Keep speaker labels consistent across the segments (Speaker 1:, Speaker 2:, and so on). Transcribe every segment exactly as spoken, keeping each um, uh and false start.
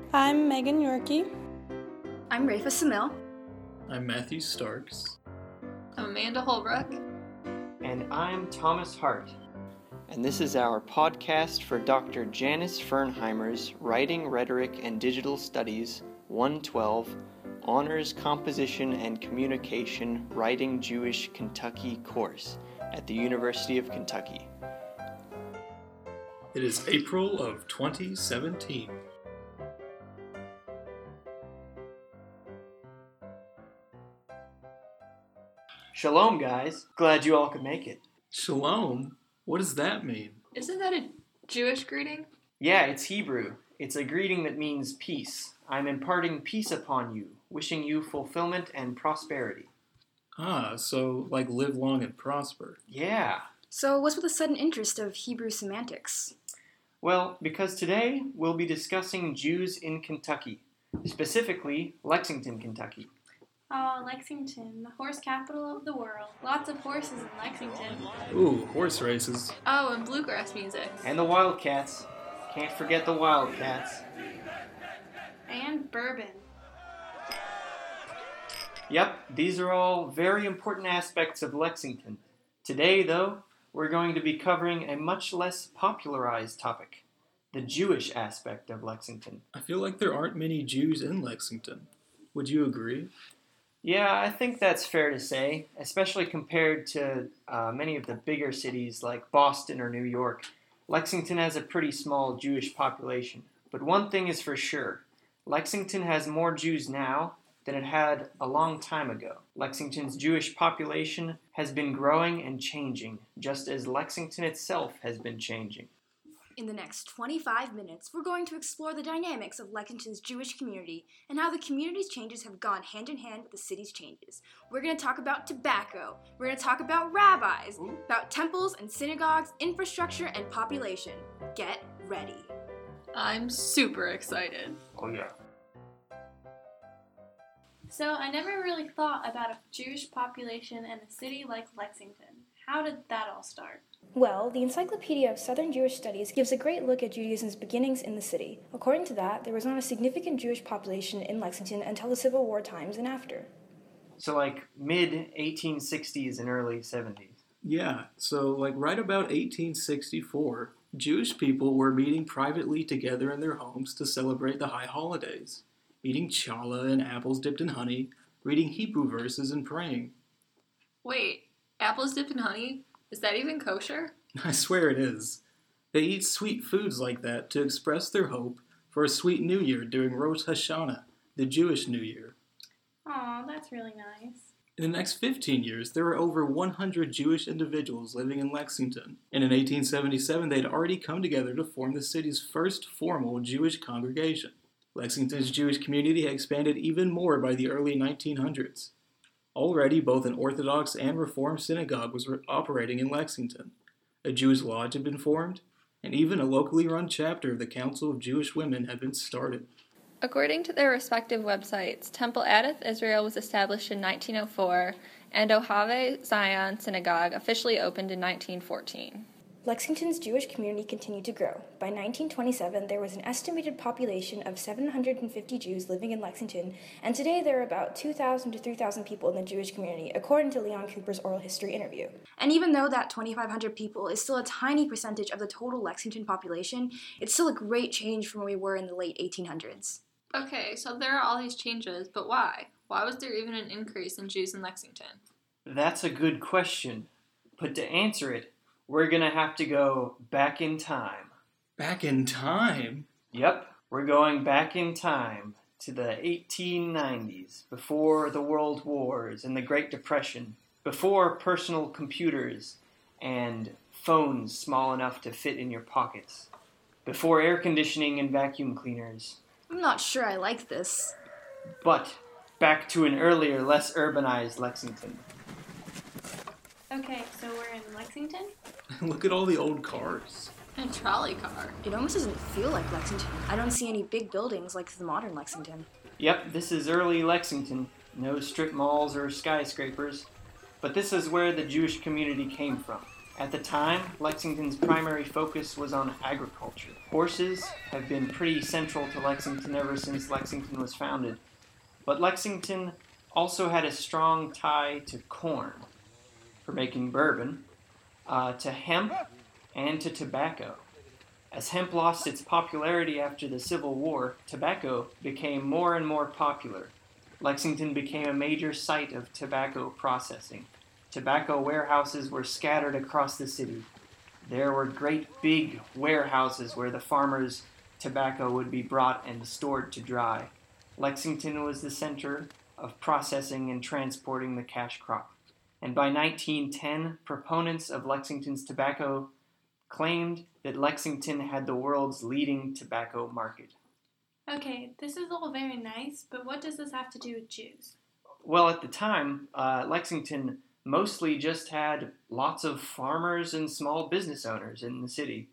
Speaker 1: I'm Megan Yorkie.
Speaker 2: I'm Rafa Samil.
Speaker 3: I'm Matthew Starks.
Speaker 4: I'm Amanda Holbrook.
Speaker 5: And I'm Thomas Hart.
Speaker 6: And this is our podcast for Doctor Janice Fernheimer's Writing, Rhetoric, and Digital Studies one twelve Honors Composition and Communication Writing Jewish Kentucky course at the University of Kentucky.
Speaker 3: It is April of twenty seventeen.
Speaker 5: Shalom, guys. Glad you all could make it.
Speaker 3: Shalom? What does that mean?
Speaker 4: Isn't that a Jewish greeting?
Speaker 5: Yeah, it's Hebrew. It's a greeting that means peace. I'm imparting peace upon you, wishing you fulfillment and prosperity.
Speaker 3: Ah, so like live long and prosper.
Speaker 5: Yeah.
Speaker 2: So what's with the sudden interest of Hebrew semantics?
Speaker 5: Well, because today we'll be discussing Jews in Kentucky, specifically Lexington, Kentucky.
Speaker 1: Oh, Lexington, the horse capital of the world. Lots of horses in Lexington.
Speaker 3: Ooh, horse races.
Speaker 4: Oh, and bluegrass music.
Speaker 5: And the Wildcats. Can't forget the Wildcats.
Speaker 1: And bourbon.
Speaker 5: Yep, these are all very important aspects of Lexington. Today, though, we're going to be covering a much less popularized topic, the Jewish aspect of Lexington.
Speaker 3: I feel like there aren't many Jews in Lexington. Would you agree?
Speaker 5: Yeah, I think that's fair to say, especially compared to uh, many of the bigger cities like Boston or New York. Lexington has a pretty small Jewish population. But one thing is for sure, Lexington has more Jews now than it had a long time ago. Lexington's Jewish population has been growing and changing, just as Lexington itself has been changing.
Speaker 2: In the next twenty-five minutes, we're going to explore the dynamics of Lexington's Jewish community and how the community's changes have gone hand in hand with the city's changes. We're going to talk about tobacco, we're going to talk about rabbis,
Speaker 5: Ooh.
Speaker 2: about temples and synagogues, infrastructure, and population. Get ready.
Speaker 4: I'm super excited.
Speaker 5: Oh yeah.
Speaker 1: So I never really thought about a Jewish population in a city like Lexington. How did that all start?
Speaker 7: Well, the Encyclopedia of Southern Jewish Studies gives a great look at Judaism's beginnings in the city. According to that, there was not a significant Jewish population in Lexington until the Civil War times and after.
Speaker 5: So like mid eighteen sixties and early seventies.
Speaker 3: Yeah, so like right about eighteen sixty-four, Jewish people were meeting privately together in their homes to celebrate the high holidays, eating challah and apples dipped in honey, reading Hebrew verses and praying.
Speaker 4: Wait, apples dipped in honey? Is that even kosher?
Speaker 3: I swear it is. They eat sweet foods like that to express their hope for a sweet new year during Rosh Hashanah, the Jewish New Year.
Speaker 1: Aw, that's really nice.
Speaker 3: In the next fifteen years, there were over one hundred Jewish individuals living in Lexington, and in eighteen seventy-seven they had already come together to form the city's first formal Jewish congregation. Lexington's Jewish community had expanded even more by the early nineteen hundreds. Already, both an Orthodox and Reform synagogue was re- operating in Lexington. A Jewish lodge had been formed, and even a locally run chapter of the Council of Jewish Women had been started.
Speaker 4: According to their respective websites, Temple Adath Israel was established in nineteen oh four, and Ohave Zion Synagogue officially opened in nineteen fourteen.
Speaker 7: Lexington's Jewish community continued to grow. By nineteen twenty-seven, there was an estimated population of seven hundred fifty Jews living in Lexington, and today there are about two thousand to three thousand people in the Jewish community, according to Leon Cooper's oral history interview.
Speaker 2: And even though that twenty-five hundred people is still a tiny percentage of the total Lexington population, it's still a great change from where we were in the late eighteen hundreds.
Speaker 4: Okay, so there are all these changes, but why? Why was there even an increase in Jews in Lexington?
Speaker 5: That's a good question. But to answer it, we're going to have to go back in time.
Speaker 3: Back in time?
Speaker 5: Yep, we're going back in time to the eighteen nineties, before the World Wars and the Great Depression, before personal computers and phones small enough to fit in your pockets, before air conditioning and vacuum cleaners.
Speaker 2: I'm not sure I like this.
Speaker 5: But back to an earlier, less urbanized Lexington.
Speaker 1: Okay, so we're in Lexington?
Speaker 3: Look at all the old cars.
Speaker 4: A trolley car.
Speaker 2: It almost doesn't feel like Lexington. I don't see any big buildings like the modern Lexington.
Speaker 5: Yep, this is early Lexington. No strip malls or skyscrapers. But this is where the Jewish community came from. At the time, Lexington's primary focus was on agriculture. Horses have been pretty central to Lexington ever since Lexington was founded. But Lexington also had a strong tie to corn for making bourbon, uh, to hemp, and to tobacco. As hemp lost its popularity after the Civil War, tobacco became more and more popular. Lexington became a major site of tobacco processing. Tobacco warehouses were scattered across the city. There were great big warehouses where the farmers' tobacco would be brought and stored to dry. Lexington was the center of processing and transporting the cash crop. And by nineteen ten, proponents of Lexington's tobacco claimed that Lexington had the world's leading tobacco market.
Speaker 1: Okay, this is all very nice, but what does this have to do with Jews?
Speaker 5: Well, at the time, uh, Lexington mostly just had lots of farmers and small business owners in the city.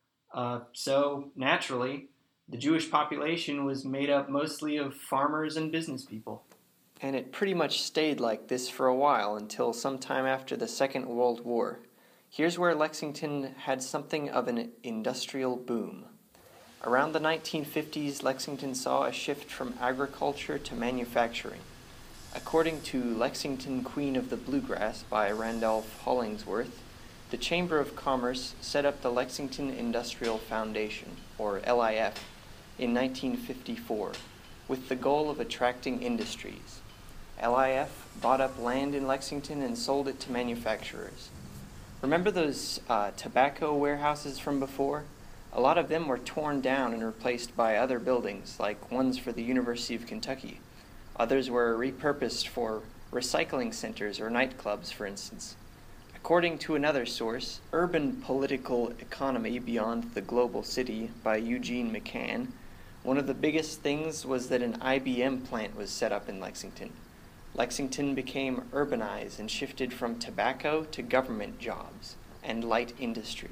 Speaker 5: Uh, so, naturally, the Jewish population was made up mostly of farmers and business people.
Speaker 6: And it pretty much stayed like this for a while until sometime after the Second World War. Here's where Lexington had something of an industrial boom. Around the nineteen fifties, Lexington saw a shift from agriculture to manufacturing. According to Lexington, Queen of the Bluegrass by Randolph Hollingsworth, the Chamber of Commerce set up the Lexington Industrial Foundation, or L I F, in nineteen fifty-four, with the goal of attracting industries. L I F bought up land in Lexington and sold it to manufacturers. Remember those uh, tobacco warehouses from before? A lot of them were torn down and replaced by other buildings, like ones for the University of Kentucky. Others were repurposed for recycling centers or nightclubs, for instance. According to another source, Urban Political Economy Beyond the Global City by Eugene McCann, one of the biggest things was that an I B M plant was set up in Lexington. Lexington became urbanized and shifted from tobacco to government jobs and light industry.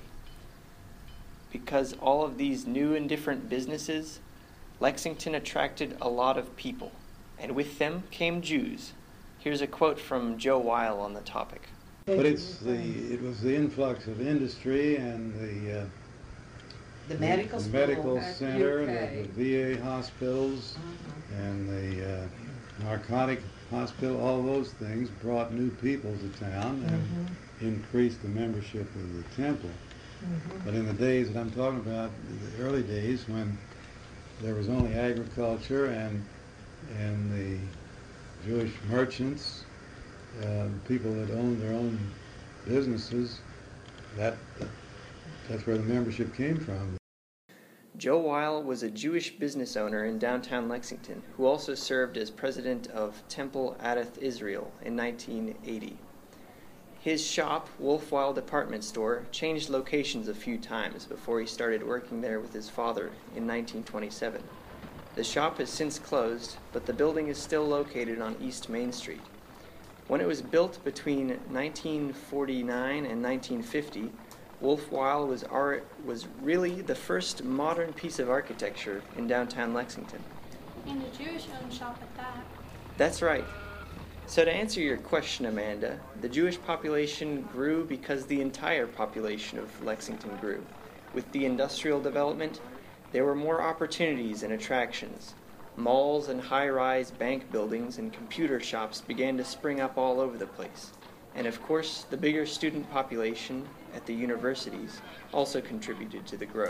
Speaker 6: Because all of these new and different businesses, Lexington attracted a lot of people, and with them came Jews. Here's a quote from Joe Weil on the topic.
Speaker 8: But it's the it was the influx of industry and the uh,
Speaker 9: the medical,
Speaker 8: the medical
Speaker 9: school,
Speaker 8: center, the, the V A hospitals,
Speaker 9: uh-huh.
Speaker 8: and the uh, narcotic hospital. All those things brought new people to town and mm-hmm. increased the membership of the temple. Mm-hmm. But in the days that I'm talking about, the early days when there was only agriculture and and the Jewish merchants, uh, people that owned their own businesses, that that's where the membership came from.
Speaker 6: Joe Weil was a Jewish business owner in downtown Lexington who also served as president of Temple Adath Israel in nineteen eighty. His shop, Wolf Weil Department Store, changed locations a few times before he started working there with his father in nineteen twenty-seven. The shop has since closed, but the building is still located on East Main Street. When it was built between nineteen forty-nine and nineteen fifty, Wolf Weil was, ar- was really the first modern piece of architecture in downtown Lexington.
Speaker 1: And a Jewish-owned shop at that.
Speaker 6: That's right. So to answer your question, Amanda, the Jewish population grew because the entire population of Lexington grew. With the industrial development, there were more opportunities and attractions. Malls and high-rise bank buildings and computer shops began to spring up all over the place. And of course, the bigger student population at the universities also contributed to the growth.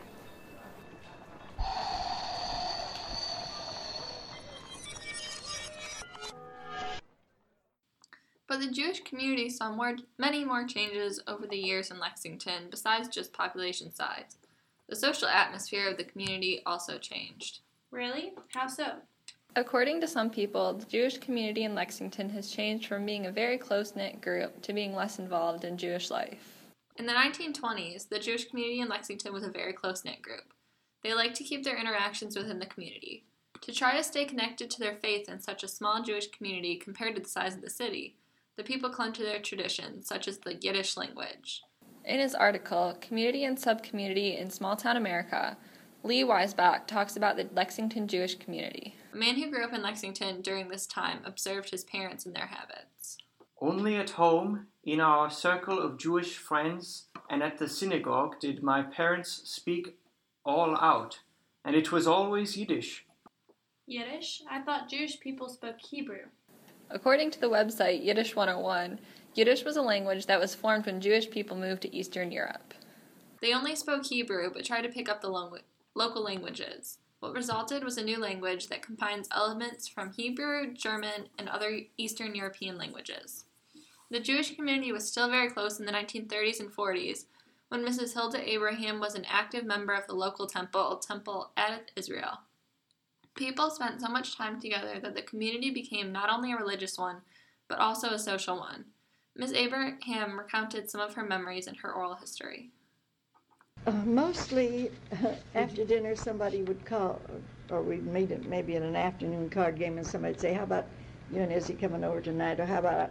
Speaker 4: But the Jewish community saw more, many more changes over the years in Lexington besides just population size. The social atmosphere of the community also changed.
Speaker 1: Really? How so?
Speaker 4: According to some people, the Jewish community in Lexington has changed from being a very close-knit group to being less involved in Jewish life. In the nineteen twenties, the Jewish community in Lexington was a very close-knit group. They liked to keep their interactions within the community. To try to stay connected to their faith in such a small Jewish community compared to the size of the city, the people clung to their traditions, such as the Yiddish language. In his article, Community and Subcommunity in Small-Town America, Lee Weisbach talks about the Lexington Jewish community. A man who grew up in Lexington during this time observed his parents and their habits.
Speaker 6: Only at home, in our circle of Jewish friends, and at the synagogue did my parents speak all out, and it was always Yiddish.
Speaker 1: Yiddish? I thought Jewish people spoke Hebrew.
Speaker 4: According to the website Yiddish one oh one, Yiddish was a language that was formed when Jewish people moved to Eastern Europe.
Speaker 10: They only spoke Hebrew, but tried to pick up the lo- local languages. What resulted was a new language that combines elements from Hebrew, German, and other Eastern European languages. The Jewish community was still very close in the nineteen thirties and forties, when Missus Hilda Abraham was an active member of the local temple, Temple Adath Israel. People spent so much time together that the community became not only a religious one, but also a social one. Miss Abraham recounted some of her memories in her oral history.
Speaker 11: Uh, mostly uh, after dinner somebody would call, or we'd meet at maybe at an afternoon card game, and somebody'd say, how about you and Izzy coming over tonight, or how about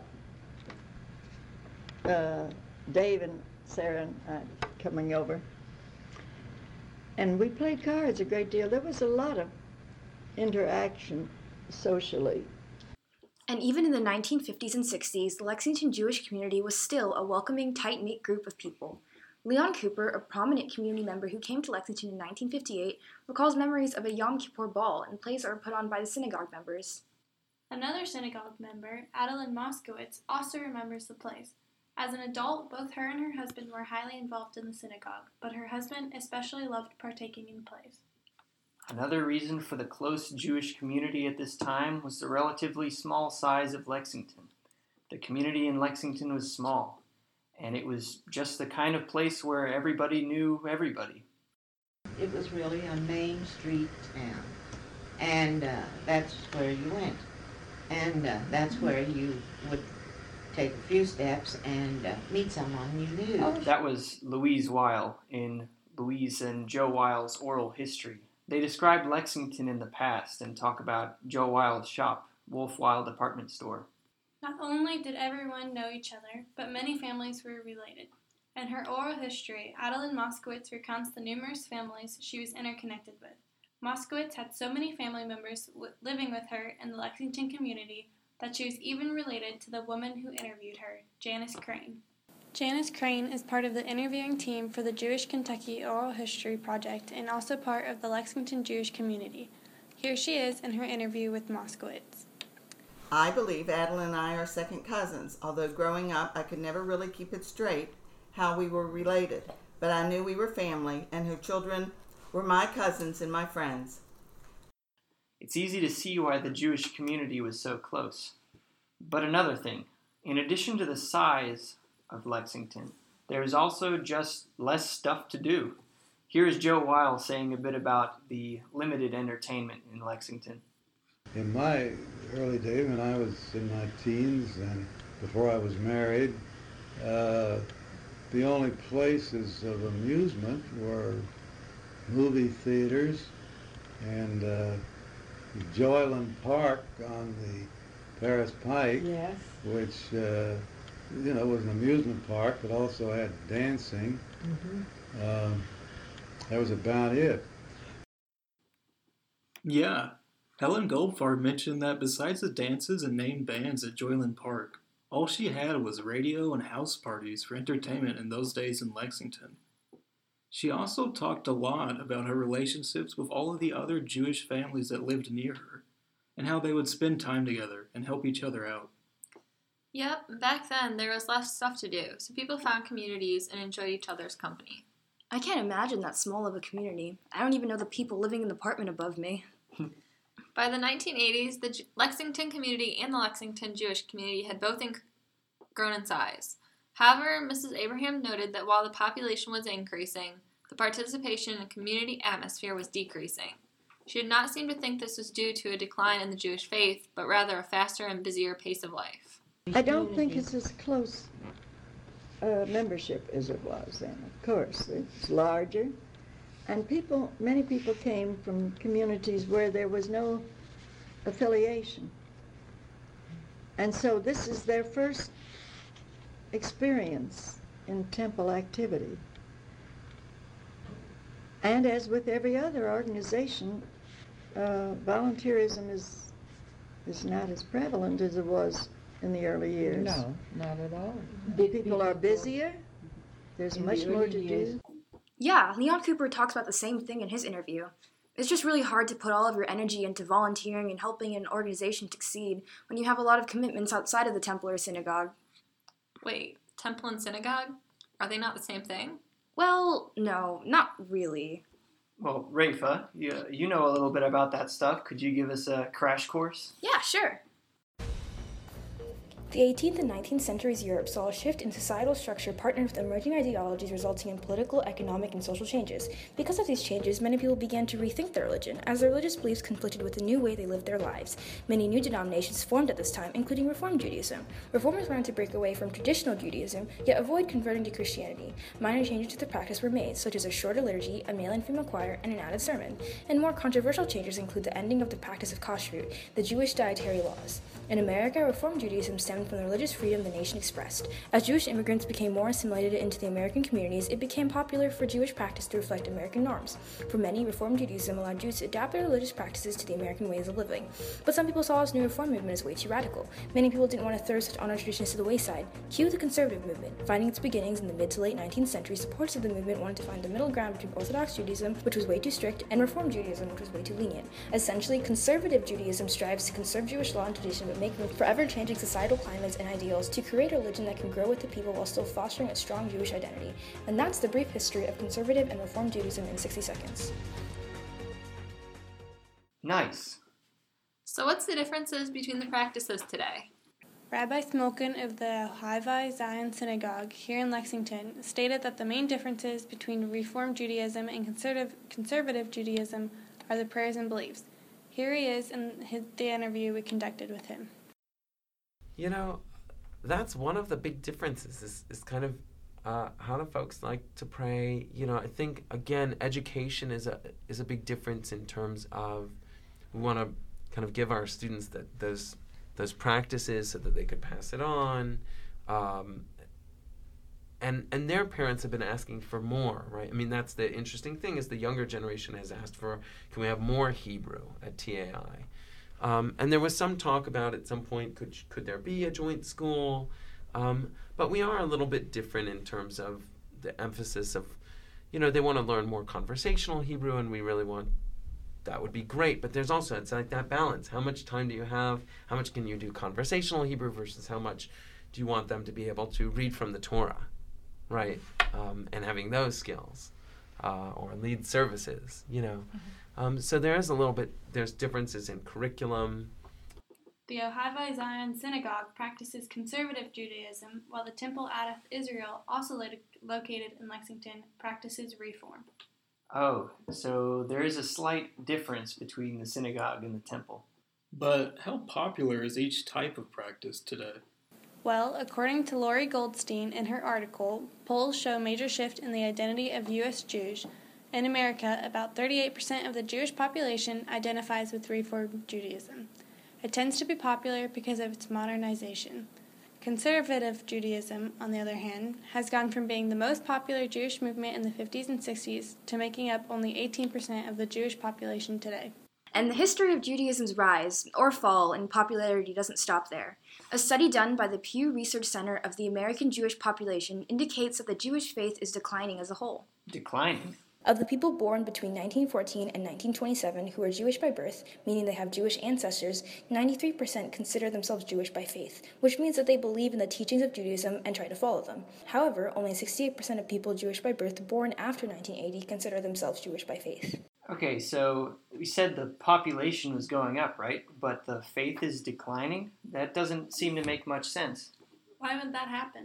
Speaker 11: uh, Dave and Sarah and I coming over. And we played cards a great deal. There was a lot of interaction socially.
Speaker 2: And even in the nineteen fifties and sixties, the Lexington Jewish community was still a welcoming, tight-knit group of people. Leon Cooper, a prominent community member who came to Lexington in nineteen fifty-eight, recalls memories of a Yom Kippur ball and plays that were put on by the synagogue members.
Speaker 1: Another synagogue member, Adeline Moskowitz, also remembers the plays. As an adult, both her and her husband were highly involved in the synagogue, but her husband especially loved partaking in plays.
Speaker 6: Another reason for the close Jewish community at this time was the relatively small size of Lexington. The community in Lexington was small, and it was just the kind of place where everybody knew everybody.
Speaker 9: It was really a Main Street town, and uh, that's where you went. And uh, that's where you would take a few steps and uh, meet someone you knew.
Speaker 6: That was Louise Weil in Louise and Joe Weil's oral history. They describe Lexington in the past and talk about Joe Weil's shop, Wolf Weil Department Store.
Speaker 1: Not only did everyone know each other, but many families were related. In her oral history, Adeline Moskowitz recounts the numerous families she was interconnected with. Moskowitz had so many family members w- living with her in the Lexington community that she was even related to the woman who interviewed her, Janice Crane. Janice Crane is part of the interviewing team for the Jewish Kentucky Oral History Project and also part of the Lexington Jewish community. Here she is in her interview with Moskowitz.
Speaker 12: I believe Adeline and I are second cousins, although growing up I could never really keep it straight how we were related, but I knew we were family and her children were my cousins and my friends.
Speaker 6: It's easy to see why the Jewish community was so close. But another thing, in addition to the size of Lexington, there is also just less stuff to do. Here is Joe Weil saying a bit about the limited entertainment in Lexington.
Speaker 8: In my early days, when I was in my teens and before I was married, uh, the only places of amusement were movie theaters and uh, Joyland Park on the Paris Pike,
Speaker 11: Yes.
Speaker 8: which uh, you know was an amusement park, but also had dancing.
Speaker 11: Mm-hmm.
Speaker 8: Um, that was about it.
Speaker 3: Yeah. Helen Goldfarb mentioned that besides the dances and named bands at Joyland Park, all she had was radio and house parties for entertainment in those days in Lexington. She also talked a lot about her relationships with all of the other Jewish families that lived near her, and how they would spend time together and help each other out.
Speaker 10: Yep, back then there was less stuff to do, so people found communities and enjoyed each other's company.
Speaker 2: I can't imagine that small of a community. I don't even know the people living in the apartment above me.
Speaker 10: By the nineteen eighties, the J- Lexington community and the Lexington Jewish community had both inc- grown in size. However, Missus Abraham noted that while the population was increasing, the participation and community atmosphere was decreasing. She did not seem to think this was due to a decline in the Jewish faith, but rather a faster and busier pace of life.
Speaker 11: I don't think it's as close uh, membership as it was then. Of course, it's larger. And people, many people came from communities where there was no affiliation. And so this is their first experience in temple activity. And as with every other organization, uh, volunteerism is, is not as prevalent as it was in the early years?
Speaker 13: No, not at all.
Speaker 11: People are busier. There's
Speaker 13: In
Speaker 11: much
Speaker 13: the
Speaker 11: more
Speaker 13: early
Speaker 11: to
Speaker 13: years.
Speaker 11: do.
Speaker 2: Yeah, Leon Cooper talks about the same thing in his interview. It's just really hard to put all of your energy into volunteering and helping an organization succeed when you have a lot of commitments outside of the temple or synagogue.
Speaker 10: Wait, temple and synagogue? Are they not the same thing?
Speaker 2: Well, no, not really.
Speaker 5: Well, Rafa, you, you know a little bit about that stuff. Could you give us a crash course?
Speaker 2: Yeah, sure.
Speaker 7: The eighteenth and nineteenth centuries Europe saw a shift in societal structure partnered with emerging ideologies resulting in political, economic, and social changes. Because of these changes, many people began to rethink their religion, as their religious beliefs conflicted with the new way they lived their lives. Many new denominations formed at this time, including Reform Judaism. Reformers wanted to break away from traditional Judaism, yet avoid converting to Christianity. Minor changes to the practice were made, such as a shorter liturgy, a male and female choir, and an added sermon. And more controversial changes include the ending of the practice of kashrut, the Jewish dietary laws. In America, Reform Judaism stemmed from the religious freedom the nation expressed. As Jewish immigrants became more assimilated into the American communities, it became popular for Jewish practice to reflect American norms. For many, Reform Judaism allowed Jews to adapt their religious practices to the American ways of living. But some people saw this new reform movement as way too radical. Many people didn't want to throw such honored traditions to the wayside. Cue the conservative movement. Finding its beginnings in the mid to late nineteenth century, supporters of the movement wanted to find the middle ground between Orthodox Judaism, which was way too strict, and Reform Judaism, which was way too lenient. Essentially, conservative Judaism strives to conserve Jewish law and tradition, but make room for ever-changing societal climates and ideals to create a religion that can grow with the people while still fostering a strong Jewish identity. And that's the brief history of conservative and Reform Judaism in sixty seconds.
Speaker 5: Nice.
Speaker 10: So what's the differences between the practices today?
Speaker 1: Rabbi Smolkin of the Havai Zion Synagogue here in Lexington stated that the main differences between Reform Judaism and conservative, conservative Judaism are the prayers and beliefs. Here he is in his, the interview we conducted with him.
Speaker 14: You know, that's one of the big differences is, is kind of uh, how do folks like to pray. You know, I think, again, education is a is a big difference in terms of we want to kind of give our students that those those practices so that they could pass it on. Um, and and their parents have been asking for more, right? I mean, that's the interesting thing is the younger generation has asked for, can we have more Hebrew at T A I? Um, and there was some talk about at some point, could could there be a joint school? Um, but we are a little bit different in terms of the emphasis of, you know, they want to learn more conversational Hebrew, and we really want, that would be great. But there's also, it's like that balance. How much time do you have? How much can you do conversational Hebrew versus how much do you want them to be able to read from the Torah, right? Um, and having those skills, uh, or lead services, you know. Mm-hmm. Um, so there is a little bit, there's differences in curriculum.
Speaker 1: The Ohavai Zion Synagogue practices conservative Judaism, while the Temple Adath Israel, also lo- located in Lexington, practices Reform.
Speaker 5: Oh, so there is a slight difference between the synagogue and the temple.
Speaker 3: But how popular is each type of practice today?
Speaker 1: Well, according to Lori Goldstein in her article, polls show a major shift in the identity of U S Jews. In America, about thirty-eight percent of the Jewish population identifies with Reform Judaism. It tends to be popular because of its modernization. Conservative Judaism, on the other hand, has gone from being the most popular Jewish movement in the fifties and sixties to making up only eighteen percent of the Jewish population today.
Speaker 2: And the history of Judaism's rise, or fall, in popularity doesn't stop there. A study done by the Pew Research Center of the American Jewish Population indicates that the Jewish faith is declining as a whole.
Speaker 5: Declining?
Speaker 7: Of the people born between nineteen fourteen and nineteen twenty-seven who are Jewish by birth, meaning they have Jewish ancestors, ninety-three percent consider themselves Jewish by faith, which means that they believe in the teachings of Judaism and try to follow them. However, only sixty-eight percent of people Jewish by birth born after nineteen eighty consider themselves Jewish by faith.
Speaker 5: Okay, so we said the population was going up, right? But the faith is declining? That doesn't seem to make much sense.
Speaker 1: Why would that happen?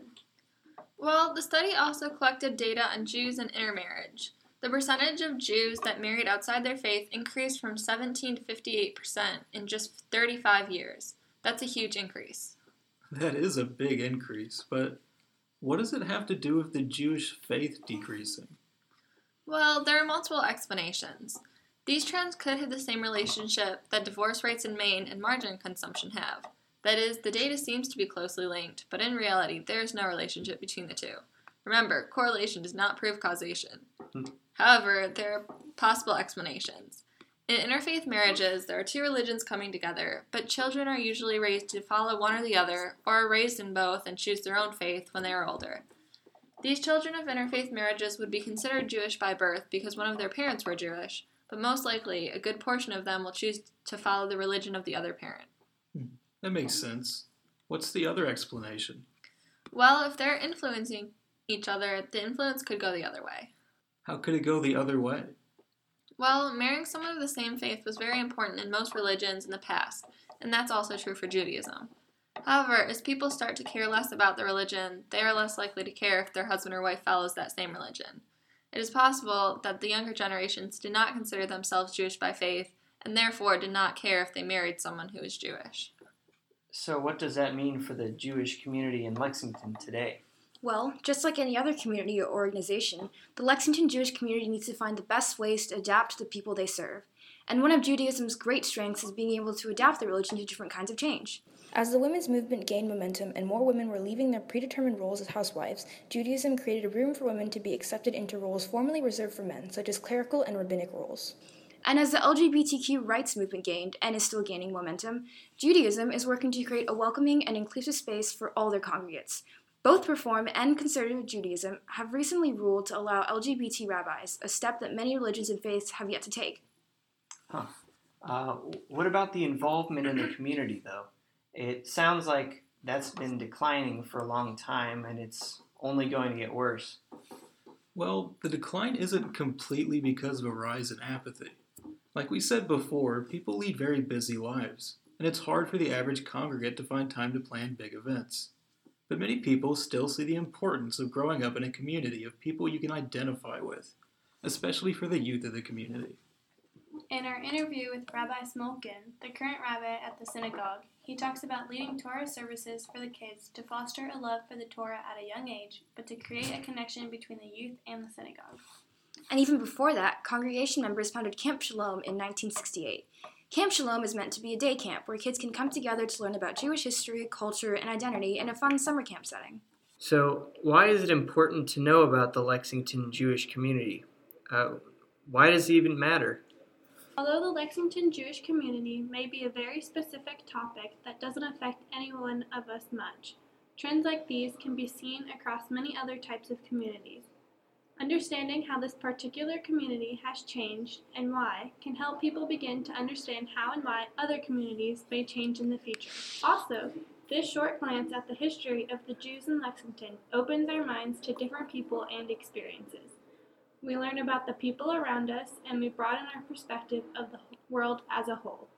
Speaker 10: Well, the study also collected data on Jews and intermarriage. The percentage of Jews that married outside their faith increased from seventeen to fifty-eight percent in just thirty-five years. That's a huge increase.
Speaker 3: That is a big increase, but what does it have to do with the Jewish faith decreasing?
Speaker 10: Well, there are multiple explanations. These trends could have the same relationship that divorce rates in Maine and margarine consumption have. That is, the data seems to be closely linked, but in reality, there is no relationship between the two. Remember, correlation does not prove causation. However, there are possible explanations. In interfaith marriages, there are two religions coming together, but children are usually raised to follow one or the other, or are raised in both and choose their own faith when they are older. These children of interfaith marriages would be considered Jewish by birth because one of their parents were Jewish, but most likely a good portion of them will choose to follow the religion of the other parent.
Speaker 3: Hmm. That makes sense. What's the other explanation?
Speaker 10: Well, if they're influencing each other, the influence could go the other way.
Speaker 3: How could it go the other way?
Speaker 10: Well, marrying someone of the same faith was very important in most religions in the past, and that's also true for Judaism. However, as people start to care less about the religion, they are less likely to care if their husband or wife follows that same religion. It is possible that the younger generations did not consider themselves Jewish by faith, and therefore did not care if they married someone who is Jewish.
Speaker 5: So what does that mean for the Jewish community in Lexington today?
Speaker 2: Well, just like any other community or organization, the Lexington Jewish community needs to find the best ways to adapt to the people they serve. And one of Judaism's great strengths is being able to adapt the religion to different kinds of change.
Speaker 7: As the women's movement gained momentum and more women were leaving their predetermined roles as housewives, Judaism created a room for women to be accepted into roles formerly reserved for men, such as clerical and rabbinic roles.
Speaker 2: And as the L G B T Q rights movement gained, and is still gaining momentum, Judaism is working to create a welcoming and inclusive space for all their congregates. Both Reform and Conservative Judaism have recently ruled to allow L G B T rabbis, a step that many religions and faiths have yet to take.
Speaker 5: Huh. Uh, what about the involvement in the community, though? It sounds like that's been declining for a long time, and it's only going to get worse.
Speaker 3: Well, the decline isn't completely because of a rise in apathy. Like we said before, people lead very busy lives, and it's hard for the average congregate to find time to plan big events. But many people still see the importance of growing up in a community of people you can identify with, especially for the youth of the community.
Speaker 1: In our interview with Rabbi Smolkin, the current rabbi at the synagogue, he talks about leading Torah services for the kids to foster a love for the Torah at a young age, but to create a connection between the youth and the synagogue.
Speaker 2: And even before that, congregation members founded Camp Shalom in nineteen sixty-eight. Camp Shalom is meant to be a day camp where kids can come together to learn about Jewish history, culture, and identity in a fun summer camp setting.
Speaker 5: So, why is it important to know about the Lexington Jewish community? Uh, why does it even matter?
Speaker 1: Although the Lexington Jewish community may be a very specific topic that doesn't affect any one of us much, trends like these can be seen across many other types of communities. Understanding how this particular community has changed and why can help people begin to understand how and why other communities may change in the future. Also, this short glance at the history of the Jews in Lexington opens our minds to different people and experiences. We learn about the people around us, and we broaden our perspective of the world as a whole.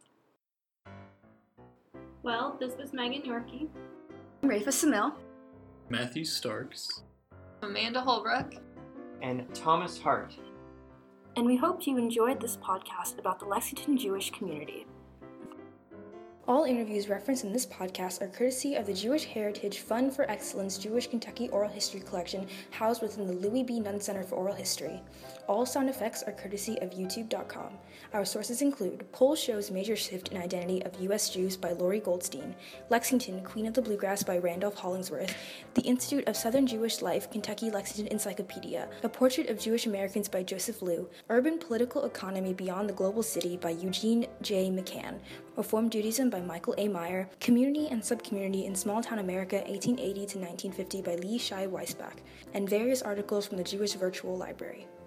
Speaker 1: Well, this was Megan Yorkie.
Speaker 2: I'm Rafa Samil.
Speaker 3: Matthew Starks.
Speaker 10: Amanda Holbrook.
Speaker 5: And Thomas Hart.
Speaker 7: And we hope you enjoyed this podcast about the Lexington Jewish community. All interviews referenced in this podcast are courtesy of the Jewish Heritage Fund for Excellence Jewish Kentucky Oral History Collection housed within the Louis B. Nunn Center for Oral History. All sound effects are courtesy of YouTube dot com. Our sources include Poll Shows Major Shift in Identity of U S Jews by Lori Goldstein, Lexington, Queen of the Bluegrass by Randolph Hollingsworth, the Institute of Southern Jewish Life Kentucky Lexington Encyclopedia, A Portrait of Jewish Americans by Joseph Liu, Urban Political Economy Beyond the Global City by Eugene J. McCann, Reform Judaism by Michael A. Meyer, Community and Subcommunity in Small Town America eighteen eighty to nineteen fifty by Lee Shai Weisbach, and various articles from the Jewish Virtual Library.